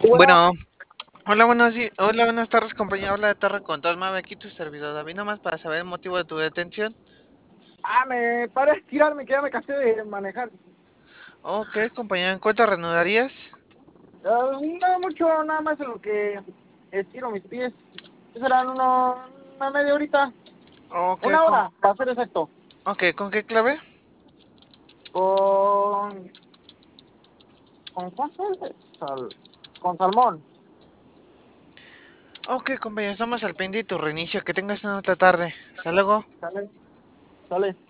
Bueno, Bueno, hola, buenas tardes, compañía. Habla de Torre Control Mave, aquí tu servidor David, nomás para saber el motivo de tu detención. me paré a estirarme, que ya me cansé de manejar. Ok, compañía, ¿en cuánto reanudarías? No mucho, nada más en lo que estiro mis pies. ¿Qué serán una media horita? Ok, Una hora, para ser exacto. ¿con qué clave? Con... ¿Con cuál fue? Con salmón. Ok, compañía, estamos al pendiente de tu reinicio, que tengas una otra tarde. Hasta luego. Sale, sale.